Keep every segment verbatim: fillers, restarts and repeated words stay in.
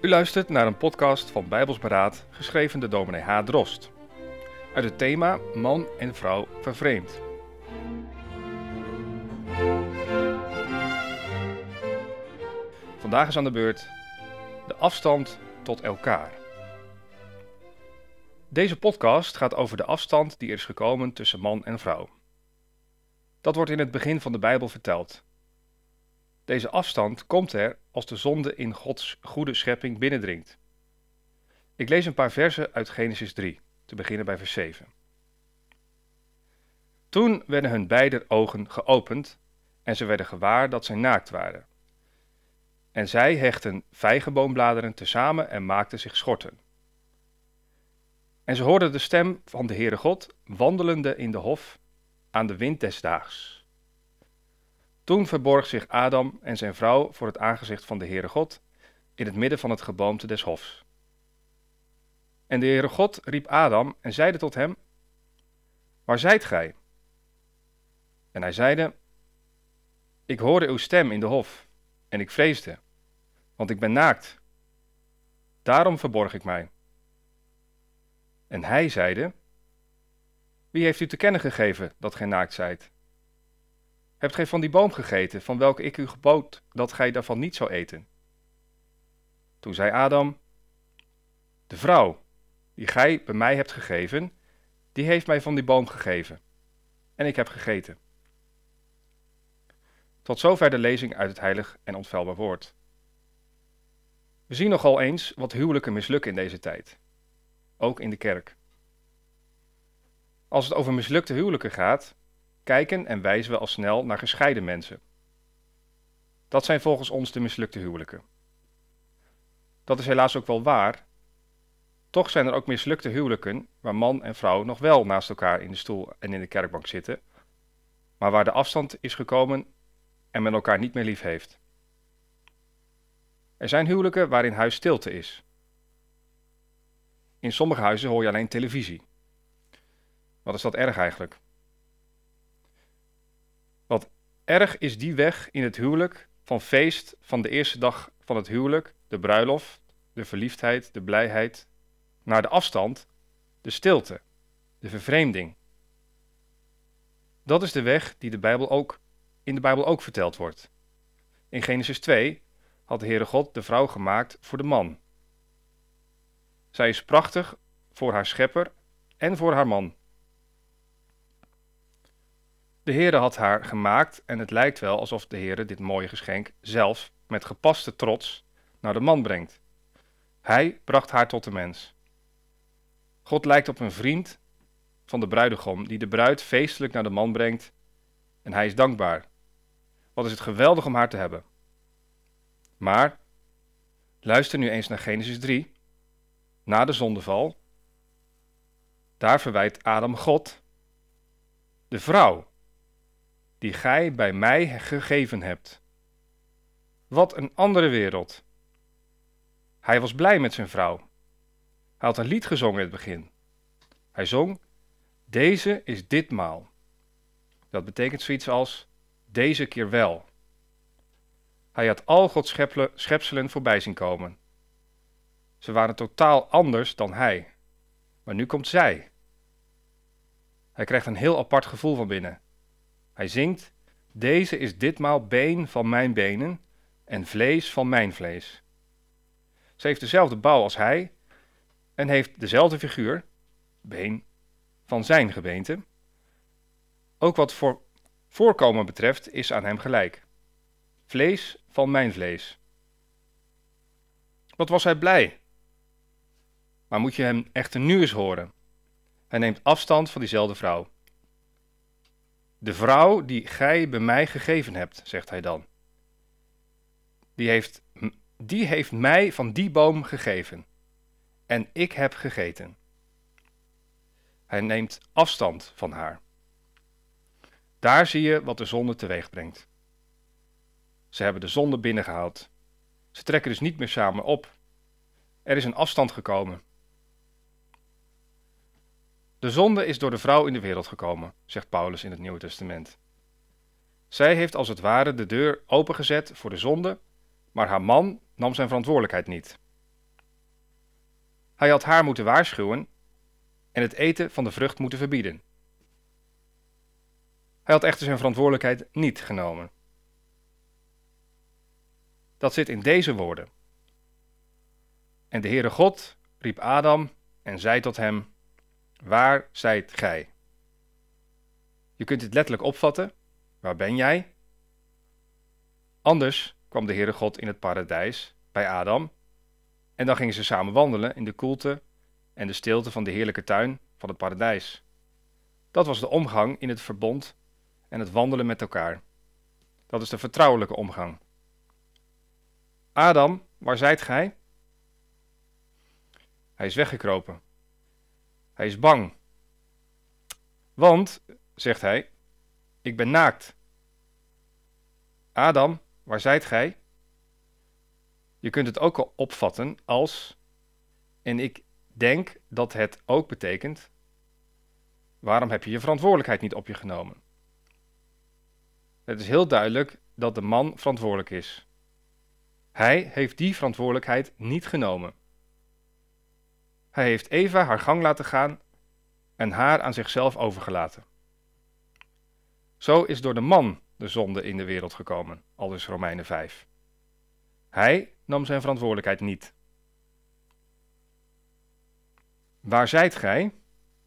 U luistert naar een podcast van Bijbels Beraad, geschreven door dominee H. Drost. Uit het thema Man en Vrouw Vervreemd. Vandaag is aan de beurt de afstand tot elkaar. Deze podcast gaat over de afstand die er is gekomen tussen man en vrouw. Dat wordt in het begin van de Bijbel verteld. Deze afstand komt er als de zonde in Gods goede schepping binnendringt. Ik lees een paar versen uit Genesis drie, te beginnen bij vers zeven. Toen werden hun beider ogen geopend en ze werden gewaar dat zij naakt waren. En zij hechten vijgenboombladeren tezamen en maakten zich schorten. En ze hoorden de stem van de Heere God wandelende in de hof aan de wind des daags. Toen verborg zich Adam en zijn vrouw voor het aangezicht van de Heere God in het midden van het geboomte des hofs. En de Heere God riep Adam en zeide tot hem: Waar zijt gij? En hij zeide: Ik hoorde uw stem in de hof en ik vreesde, want ik ben naakt. Daarom verborg ik mij. En hij zeide: Wie heeft u te kennen gegeven dat gij naakt zijt? Hebt gij van die boom gegeten, van welke ik u gebood dat gij daarvan niet zou eten? Toen zei Adam: De vrouw, die gij bij mij hebt gegeven, die heeft mij van die boom gegeven. En ik heb gegeten. Tot zover de lezing uit het heilig en onfeilbaar woord. We zien nogal eens wat huwelijken mislukken in deze tijd. Ook in de kerk. Als het over mislukte huwelijken gaat, kijken en wijzen we al snel naar gescheiden mensen. Dat zijn volgens ons de mislukte huwelijken. Dat is helaas ook wel waar. Toch zijn er ook mislukte huwelijken waar man en vrouw nog wel naast elkaar in de stoel en in de kerkbank zitten, maar waar de afstand is gekomen en men elkaar niet meer lief heeft. Er zijn huwelijken waarin huis stilte is. In sommige huizen hoor je alleen televisie. Wat is dat erg eigenlijk? Wat erg is die weg in het huwelijk van feest van de eerste dag van het huwelijk, de bruiloft, de verliefdheid, de blijheid, naar de afstand, de stilte, de vervreemding. Dat is de weg die de Bijbel ook, in de Bijbel ook verteld wordt. In Genesis twee had de Heere God de vrouw gemaakt voor de man. Zij is prachtig voor haar schepper en voor haar man. De Heere had haar gemaakt en het lijkt wel alsof de Heere dit mooie geschenk zelf met gepaste trots naar de man brengt. Hij bracht haar tot de mens. God lijkt op een vriend van de bruidegom die de bruid feestelijk naar de man brengt en hij is dankbaar. Wat is het geweldig om haar te hebben. Maar, luister nu eens naar Genesis drie, na de zondeval. Daar verwijt Adam God, de vrouw die gij bij mij gegeven hebt. Wat een andere wereld. Hij was blij met zijn vrouw. Hij had een lied gezongen in het begin. Hij zong: Deze is ditmaal. Dat betekent zoiets als deze keer wel. Hij had al Gods schepselen voorbij zien komen. Ze waren totaal anders dan hij. Maar nu komt zij. Hij krijgt een heel apart gevoel van binnen. Hij zingt: Deze is ditmaal been van mijn benen en vlees van mijn vlees. Ze heeft dezelfde bouw als hij en heeft dezelfde figuur, been van zijn gebeente. Ook wat voor voorkomen betreft is aan hem gelijk. Vlees van mijn vlees. Wat was hij blij? Maar moet je hem echter nu eens horen. Hij neemt afstand van diezelfde vrouw. De vrouw die gij bij mij gegeven hebt, zegt hij dan. Die heeft, die heeft mij van die boom gegeven. En ik heb gegeten. Hij neemt afstand van haar. Daar zie je wat de zonde teweeg brengt. Ze hebben de zonde binnengehaald. Ze trekken dus niet meer samen op. Er is een afstand gekomen. De zonde is door de vrouw in de wereld gekomen, zegt Paulus in het Nieuwe Testament. Zij heeft als het ware de deur opengezet voor de zonde, maar haar man nam zijn verantwoordelijkheid niet. Hij had haar moeten waarschuwen en het eten van de vrucht moeten verbieden. Hij had echter zijn verantwoordelijkheid niet genomen. Dat zit in deze woorden. En de Heere God riep Adam en zei tot hem: waar zijt gij? Je kunt dit letterlijk opvatten. Waar ben jij? Anders kwam de Heere God in het paradijs bij Adam en dan gingen ze samen wandelen in de koelte en de stilte van de heerlijke tuin van het paradijs. Dat was de omgang in het verbond en het wandelen met elkaar. Dat is de vertrouwelijke omgang. Adam, waar zijt gij? Hij is weggekropen. Hij is bang. Want, zegt hij, ik ben naakt. Adam, waar zijt gij? Je kunt het ook al opvatten als, en ik denk dat het ook betekent, waarom heb je je verantwoordelijkheid niet op je genomen? Het is heel duidelijk dat de man verantwoordelijk is. Hij heeft die verantwoordelijkheid niet genomen. Hij heeft Eva haar gang laten gaan en haar aan zichzelf overgelaten. Zo is door de man de zonde in de wereld gekomen, aldus Romeinen vijf. Hij nam zijn verantwoordelijkheid niet. Waar zijt gij?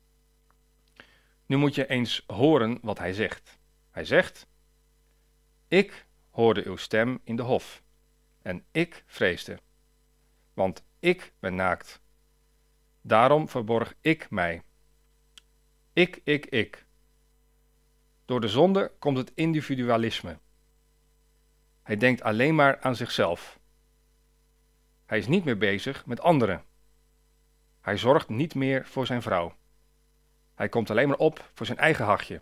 Nu moet je eens horen wat hij zegt. Hij zegt: ik hoorde uw stem in de hof en ik vreesde, want ik ben naakt. Daarom verborg ik mij. Ik, ik, ik. Door de zonde komt het individualisme. Hij denkt alleen maar aan zichzelf. Hij is niet meer bezig met anderen. Hij zorgt niet meer voor zijn vrouw. Hij komt alleen maar op voor zijn eigen hachje.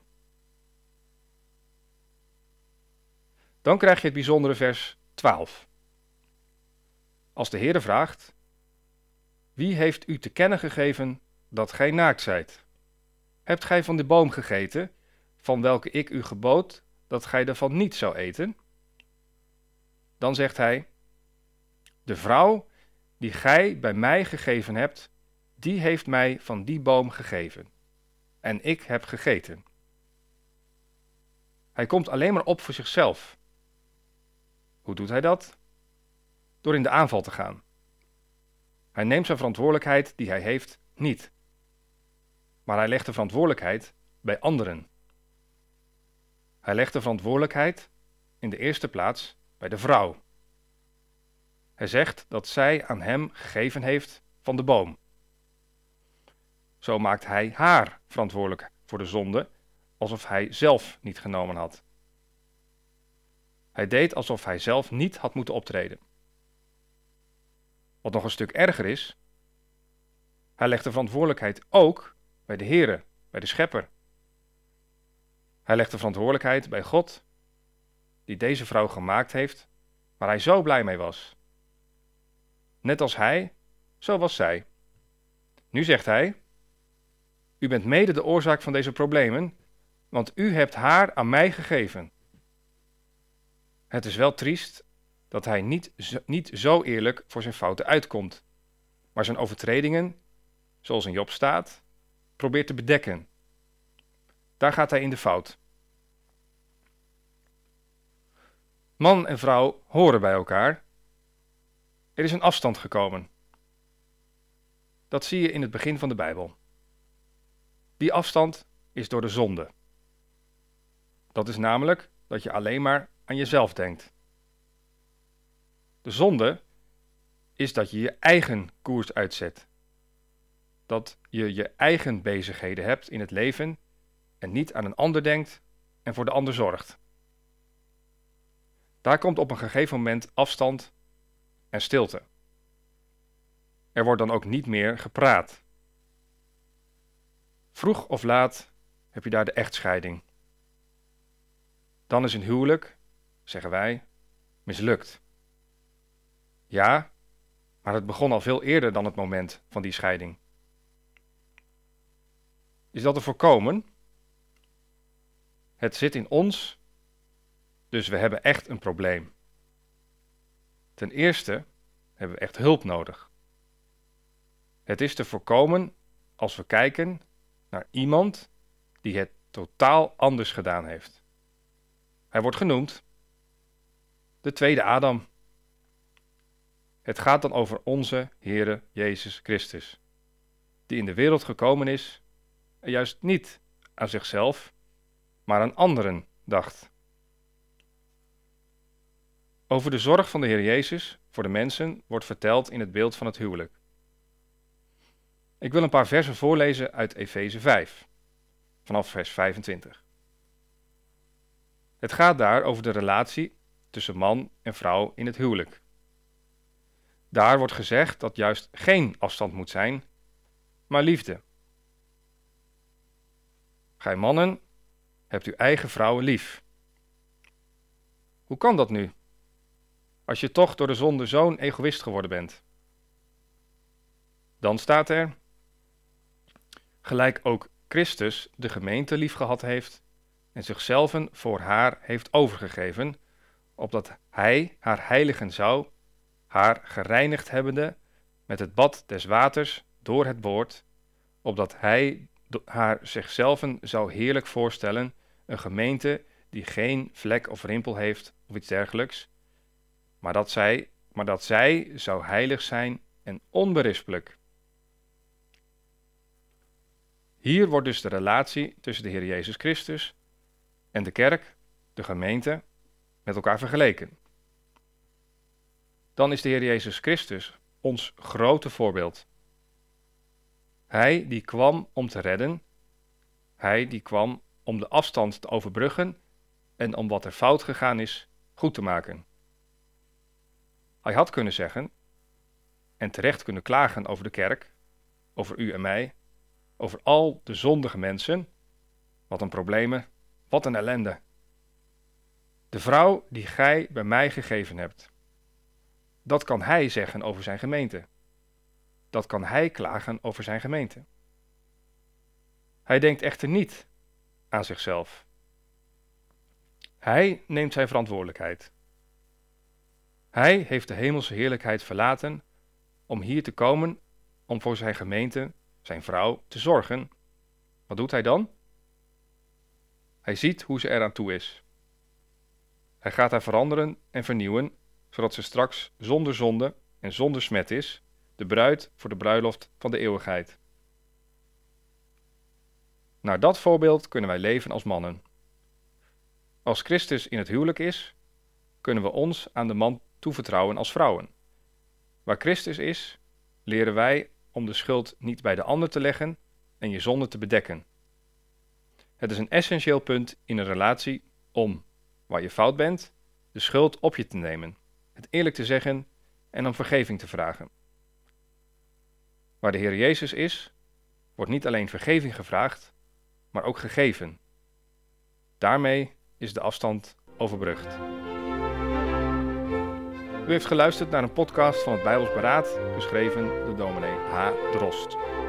Dan krijg je het bijzondere vers twaalf. Als de Heere vraagt: wie heeft u te kennen gegeven dat gij naakt zijt? Hebt gij van de boom gegeten, van welke ik u gebood dat gij daarvan niet zou eten? Dan zegt hij: de vrouw die gij bij mij gegeven hebt, die heeft mij van die boom gegeven. En ik heb gegeten. Hij komt alleen maar op voor zichzelf. Hoe doet hij dat? Door in de aanval te gaan. Hij neemt zijn verantwoordelijkheid die hij heeft niet. Maar hij legt de verantwoordelijkheid bij anderen. Hij legt de verantwoordelijkheid in de eerste plaats bij de vrouw. Hij zegt dat zij aan hem gegeven heeft van de boom. Zo maakt hij haar verantwoordelijk voor de zonde, alsof hij zelf niet genomen had. Hij deed alsof hij zelf niet had moeten optreden. Wat nog een stuk erger is, hij legt de verantwoordelijkheid ook bij de Heere, bij de Schepper. Hij legt de verantwoordelijkheid bij God, die deze vrouw gemaakt heeft, waar hij zo blij mee was. Net als hij, zo was zij. Nu zegt hij: u bent mede de oorzaak van deze problemen, want u hebt haar aan mij gegeven. Het is wel triest dat hij niet zo, niet zo eerlijk voor zijn fouten uitkomt, maar zijn overtredingen, zoals in Job staat, probeert te bedekken. Daar gaat hij in de fout. Man en vrouw horen bij elkaar. Er is een afstand gekomen. Dat zie je in het begin van de Bijbel. Die afstand is door de zonde. Dat is namelijk dat je alleen maar aan jezelf denkt. De zonde is dat je je eigen koers uitzet. Dat je je eigen bezigheden hebt in het leven en niet aan een ander denkt en voor de ander zorgt. Daar komt op een gegeven moment afstand en stilte. Er wordt dan ook niet meer gepraat. Vroeg of laat heb je daar de echtscheiding. Dan is een huwelijk, zeggen wij, mislukt. Ja, maar het begon al veel eerder dan het moment van die scheiding. Is dat te voorkomen? Het zit in ons, dus we hebben echt een probleem. Ten eerste hebben we echt hulp nodig. Het is te voorkomen als we kijken naar iemand die het totaal anders gedaan heeft. Hij wordt genoemd de tweede Adam. Het gaat dan over onze Heere Jezus Christus, die in de wereld gekomen is en juist niet aan zichzelf, maar aan anderen dacht. Over de zorg van de Heer Jezus voor de mensen wordt verteld in het beeld van het huwelijk. Ik wil een paar versen voorlezen uit Efeze vijf, vanaf vers vijfentwintig. Het gaat daar over de relatie tussen man en vrouw in het huwelijk. Daar wordt gezegd dat juist geen afstand moet zijn, maar liefde. Gij mannen, hebt uw eigen vrouwen lief. Hoe kan dat nu, als je toch door de zonde zo'n egoïst geworden bent? Dan staat er, gelijk ook Christus de gemeente liefgehad heeft en zichzelf voor haar heeft overgegeven, opdat hij haar heiligen zou, haar gereinigd hebbende met het bad des waters door het woord, opdat hij haar zichzelf zou heerlijk voorstellen, een gemeente die geen vlek of rimpel heeft of iets dergelijks, maar dat zij, maar dat zij zou heilig zijn en onberispelijk. Hier wordt dus de relatie tussen de Heer Jezus Christus en de kerk, de gemeente, met elkaar vergeleken. Dan is de Heer Jezus Christus ons grote voorbeeld. Hij die kwam om te redden, hij die kwam om de afstand te overbruggen en om wat er fout gegaan is, goed te maken. Hij had kunnen zeggen, en terecht kunnen klagen over de kerk, over u en mij, over al de zondige mensen. Wat een problemen, wat een ellende. De vrouw die gij bij mij gegeven hebt. Dat kan hij zeggen over zijn gemeente. Dat kan hij klagen over zijn gemeente. Hij denkt echter niet aan zichzelf. Hij neemt zijn verantwoordelijkheid. Hij heeft de hemelse heerlijkheid verlaten om hier te komen om voor zijn gemeente, zijn vrouw, te zorgen. Wat doet hij dan? Hij ziet hoe ze eraan toe is. Hij gaat haar veranderen en vernieuwen, zodat ze straks zonder zonde en zonder smet is, de bruid voor de bruiloft van de eeuwigheid. Naar dat voorbeeld kunnen wij leven als mannen. Als Christus in het huwelijk is, kunnen we ons aan de man toevertrouwen als vrouwen. Waar Christus is, leren wij om de schuld niet bij de ander te leggen en je zonde te bedekken. Het is een essentieel punt in een relatie om, waar je fout bent, de schuld op je te nemen, het eerlijk te zeggen en om vergeving te vragen. Waar de Heer Jezus is, wordt niet alleen vergeving gevraagd, maar ook gegeven. Daarmee is de afstand overbrugd. U heeft geluisterd naar een podcast van het Bijbels Beraad, geschreven door dominee H. Drost.